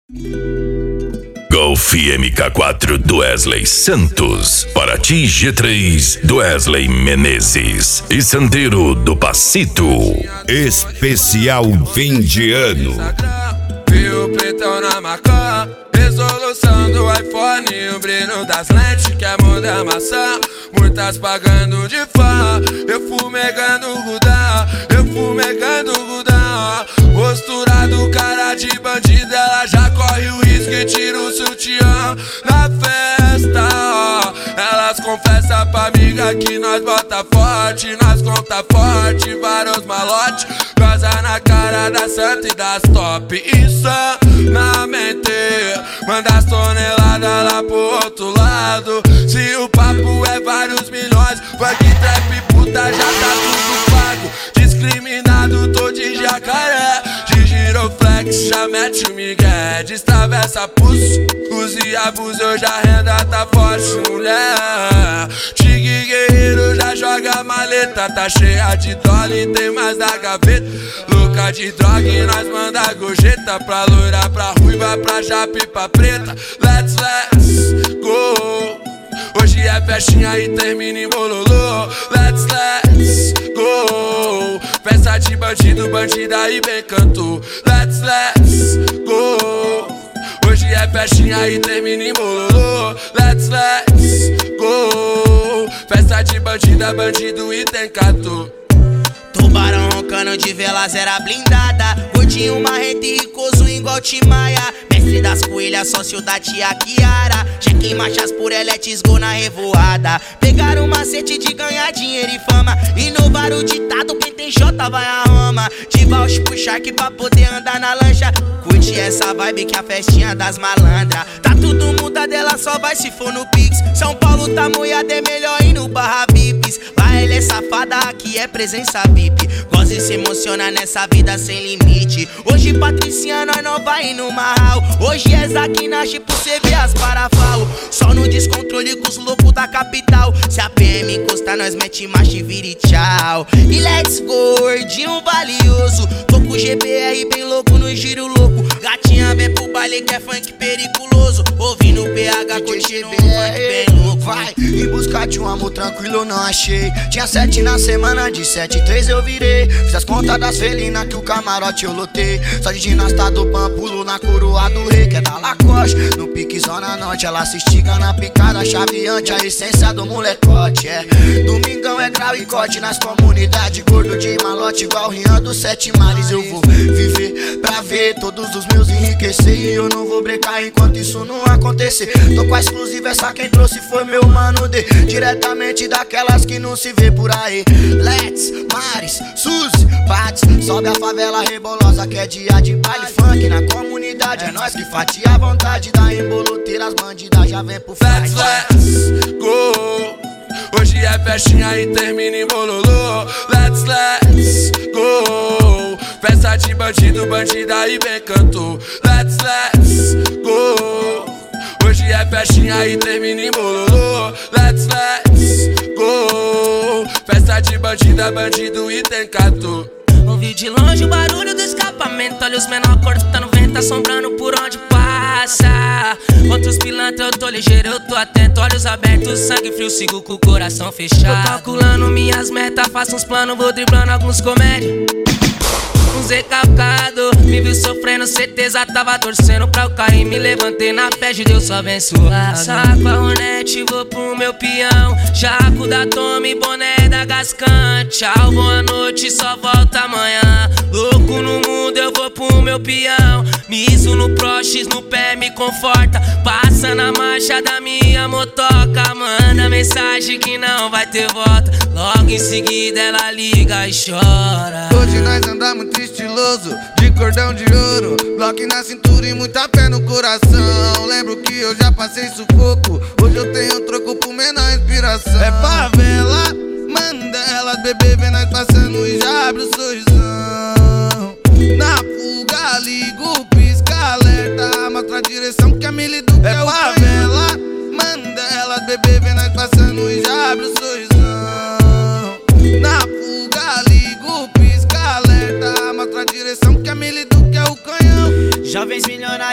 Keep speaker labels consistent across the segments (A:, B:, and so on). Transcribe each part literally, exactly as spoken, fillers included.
A: Golf M K quatro do Wesley Santos, Paraty G três do Wesley Menezes e Sandero do Pacito. Especial fim de ano.
B: Viu o pretão na maçã, resolução do iPhone, o brilho das lentes que é mundo é maçã. Muitas pagando de fã, eu fumegando Gudão, eu fumegando Gudão. Posturado, cara de bandida, ela já corre o risco e tira o sutiã na festa, ó. Elas confessam pra amiga que nós bota forte, nós conta forte, vários malotes, goza na cara da santa e das top. Insanamente, manda as toneladas lá pro outro lado. Se o papo é vários milhões, funk, trap, puta, já tá tudo pago. Discriminado, tô de jacaré, de giroflex, já mete o migué. Destravessa pulso, use e abuso, eu já renda, tá forte, mulher. Tigre guerreiro, já joga maleta, tá cheia de dólar e tem mais da gaveta. Louca de droga e nós manda gorjeta, pra loira, pra ruiva, pra japa e pra preta. Let's, let's go. Hoje é festinha e termina em bololô. Let's, let's go. Festa de bandido, bandida e bem canto. Let's, let's go. Hoje é festinha e termina em bololô. Let's, let's go. Festa de bandida, bandido e tem canto.
C: Tubarão roncando de vela zera blindada, gordinho marrento e ricoso igual Timaya. Mestre das coelhas, sócio da tia Kiara. Cheque em marchas por eletes, gol na revoada. Pegaram o macete de ganhar dinheiro e fama. Inovaram o ditado, quem tem Jota vai a Roma. De Valsh pro Shark pra poder andar na lancha. Curte essa vibe que a festinha das malandras. Tá tudo muda dela, só vai se for no Pix. São Paulo tá moiado, é melhor ir no Barra Vips. Lá ela é safada, aqui é presença V I P. Gosta e se emociona nessa vida sem limite. Hoje Patricinha, nós não vai no marral. Hoje é Zack Nash por cê ver as parafal. Só no descontrole com os loucos da capital. Se a P M encostar, nós mete marcha e vira e tchau. E let's go, gordinho valioso. Tô com o G B R bem louco no giro louco. Gatinha vem pro baile que é funk periculoso. Ouvindo o P H curtindo um funk bem louco.
D: Vai em busca de um amor tranquilo, não achei. Tinha sete na semana, de sete, três eu virei. Fiz as contas das felinas que o camarote eu lotei. Só de ginasta do pampulo na coroa do rei, que é da Lacoste. No pique zona norte, ela se estiga na picada chaveante. A essência do molecote, é. Domingão é grau e corte nas comunidades. Gordo de malote igual Rian dos Sete Mares. Eu vou viver pra ver todos os meus enriquecer. E eu não vou brecar enquanto isso não acontecer. Tô com a exclusiva, essa quem trouxe foi meu mano D. Diretamente daquelas que não se vê por aí. Let's, Maris, Suzy, Pats. Sobe a favela rebolosa que é dia de baile funk na comunidade. É nós que fatia a vontade da emboloteira. As bandidas já vem pro fight.
B: Let's, let's go. Hoje é festinha e termina em bololô. Let's, let's go. Festa de bandido, bandida e bem canto. Let's, let's go. Hoje é festinha e termina em bololô. Let's, let's go. Festa de bandida, bandido e tem canto.
E: Ouvi de longe o barulho do escapamento. Olha os menor cortando vento, assombrando por onde passa. Contra os pilantras eu tô ligeiro, eu tô atento. Olhos abertos, sangue frio, sigo com o coração fechado. Tô calculando minhas metas, faço uns planos, vou driblando alguns comédia. Um Zé calcado, me viu sofrendo, certeza tava torcendo pra eu cair. Me levantei na fé de Deus, só abençoado. Saco a Hornet, vou pro meu peão. Jaco da Tome, boné da Gascan. Tchau, boa noite, só volta amanhã. Louco no mundo, eu vou pro meu peão. Miso no Prox, no pé me conforta. Passa na marcha da minha motoca. Manda mensagem que não vai ter volta. Logo em seguida ela liga e chora.
F: Hoje nós andamos estiloso, de cordão de ouro, bloco na cintura e muita fé no coração. Lembro que eu já passei sufoco, hoje eu tenho troco por menor inspiração. É favela, Mandela, bebê vê nós passando e já abre o sorrisão. Na fuga, ligo, pisca, alerta, mostra a direção que a Mili do que é o favela, Mandela, bebê vê nós passando e já abre o sorrisão. Na fuga, ligo, pisca, alerta, mostra a direção que a Mili do que é o canhão.
C: Jovens milionários e as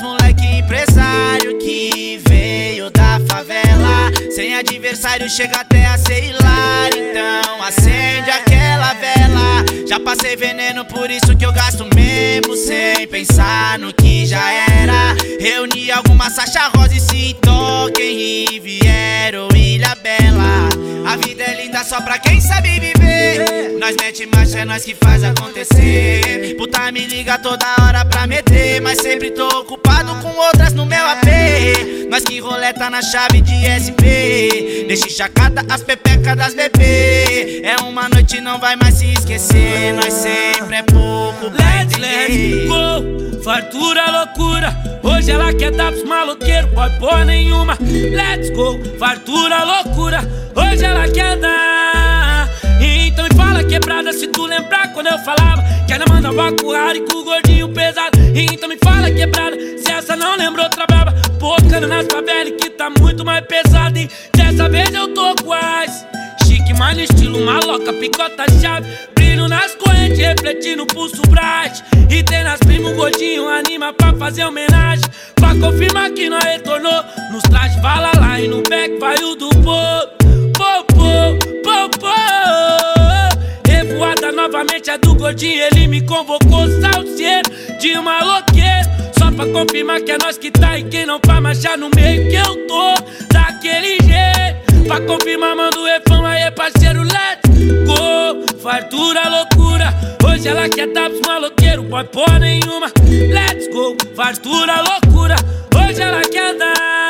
C: moleque empresário que veio da favela. Sem adversário chega até a ser hilário, então acende aquela vela. Já passei veneno, por isso que eu gasto mesmo sem pensar no que já era. Reuni algumas Sacha Rosa e se toquem Riviera ou Ilha Bela. A vida é linda só pra quem sabe viver. Nós mete marcha, é nós que faz acontecer. Puta me liga toda hora pra meter, mas sempre tô ocupado com outras no meu A P. Nós que roleta na chave de S P. Deixa chacata as pepecas das bebê. É uma noite, não vai mais se esquecer. Nós sempre é pouco pra entender.
E: Let's go, fartura, loucura. Hoje ela quer dar pros maloqueiros, pode pôr nenhuma. Let's go, fartura, loucura. Hoje ela quer dar. Então me fala quebrada se tu lembrar quando eu falava que ela mandava com o Harry com o gordinho pesado. Então me fala quebrada se essa não lembrou outra braba. Pocando nas favelas que tá muito mais pesado. E dessa vez eu tô quase chique, mas no estilo maloca, picota chave. Brilho nas correntes, refletindo o pulso bright. E tem nas primas um gordinho, anima pra fazer homenagem. Pra confirmar que nós retornou. Nos trajes vala lá e no back vai o do povo. Popô, popô. Revoada novamente é do gordinho, ele me convocou. Salseiro de maloqueiro, só pra confirmar que é nós que tá. E quem não faz marchar no meio que eu tô daquele jeito. Pra confirmar manda o refrão aí parceiro, let's go. Fartura, loucura, hoje ela quer dar pros maloqueiros, pode pôr nenhuma. Let's go, fartura, loucura, hoje ela quer dar.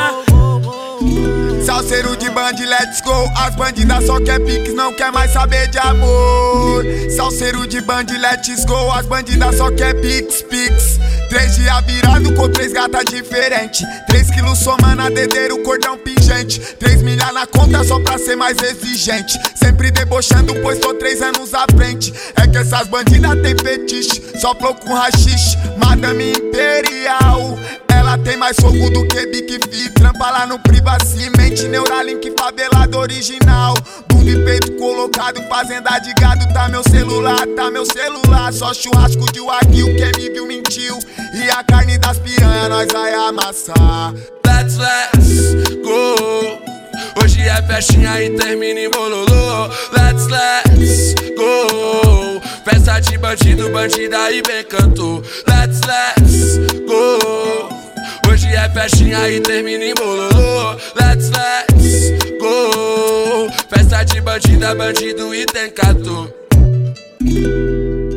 G: Salseiro de band, let's go. As bandidas só quer piques, não quer mais saber de amor. Salseiro de band, let's go. As bandidas só quer piques, piques. Três dias virado com três gatas diferentes. Três quilos somando a dedeiro, cordão pingente. Três milhas na conta só pra ser mais exigente. Sempre debochando, pois tô três anos à frente. É que essas bandidas tem fetiche, só com rachixe. Madame Imperial, ela tem mais fogo do que Big Fi. Trampa lá no Privacimente, Neuralink favelado original. Bunda e peito colocado, fazenda de gado. Tá meu celular, tá meu celular. Só churrasco de wagyu, quem me viu mentiu. E a carne das piranha nós vai amassar.
B: Let's, let's go. Hoje é festinha e termina em bololô. Let's, let's go. Festa de bandido, bandida e bem cantou. Let's, let's go. Hoje é festinha e termina em bololô. Let's, let's go. Festa de bandida, bandido e tem cantor.